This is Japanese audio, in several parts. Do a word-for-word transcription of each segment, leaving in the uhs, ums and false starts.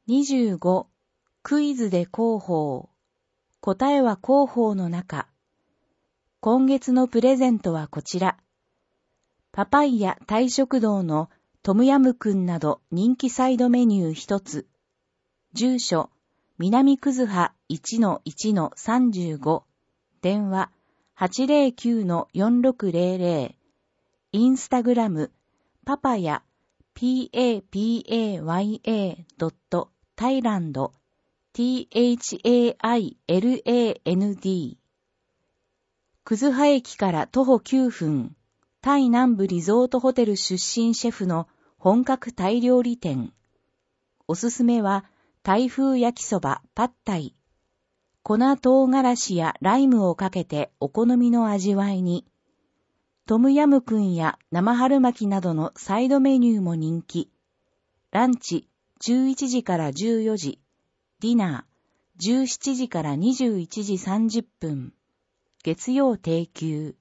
にじゅうご、クイズで広報。答えは広報の中。今月のプレゼントはこちら。パパイヤタイ食堂のトムヤムクンなど人気サイドメニュー一つ。住所、南くずは いちのいちのさんじゅうご。電話、はちゼロきゅうのよんろくゼロゼロ。インスタグラム、パパヤ、パパヤ ドットタイランド、タイランド。くずは駅から徒歩きゅうふん、タイ南部リゾートホテル出身シェフの本格タイ料理店。おすすめは、タイ風焼きそばパッタイ。粉唐辛子やライムをかけてお好みの味わいに。トムヤムクンや生春巻きなどのサイドメニューも人気。ランチじゅういちじからじゅうよじ。ディナーじゅうしちじからにじゅういちじさんじゅっぷん。月曜定休。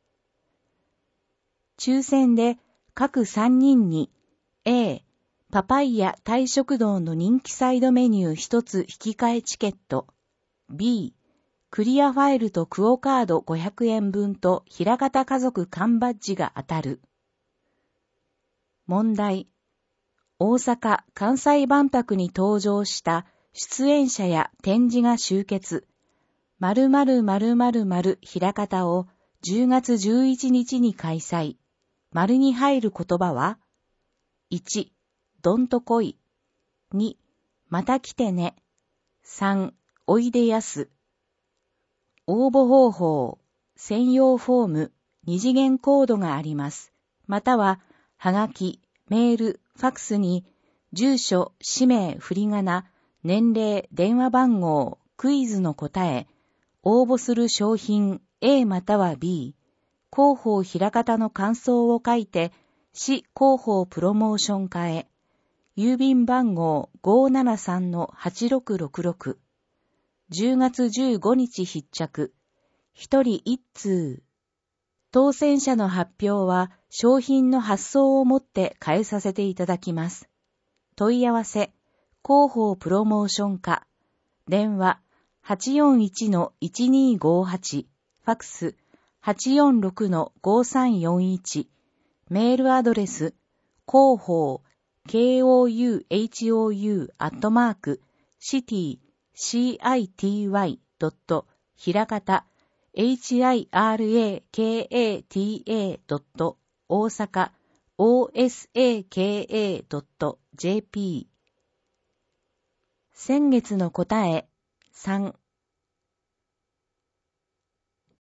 抽選で各さんにんに A、パパイヤタイ食堂の人気サイドメニュー一つ引き換えチケット。B、クリアファイルとクオカードごひゃくえんぶんと平方家族缶バッジが当たる。問題。大阪・関西万博に登場した出演者や展示が集結。〇〇〇〇〇平方をじゅうがつじゅういちにちに開催。丸に入る言葉は ?いち、どんとこい。に、また来てね。さん、おいでやす。応募方法、専用フォーム、二次元コードがあります。または、はがき、メール、ファクスに、住所、氏名、振り仮名、年齢、電話番号、クイズの答え、応募する商品 A または B、広報平方の感想を書いて、市広報プロモーション課へ、郵便番号 ごーななさんのはちろくろくろく、じゅうがつじゅうごにち必着、一人一通。当選者の発表は商品の発送をもって返させていただきます。問い合わせ、広報プロモーション課、電話 はちよんいちのいちにーごーはち、ファクス はちよんろくのごーさんよんいち、メールアドレス、広報、ケーオーユーエイチオーユー アットマーク、シティ、シーアイティーワイ ドット、ひらかた、エイチアイアールエーケーエーティーエー ドット、大阪、オーエスエーケーエー ドット、ジェーピー。先月の答え、さん。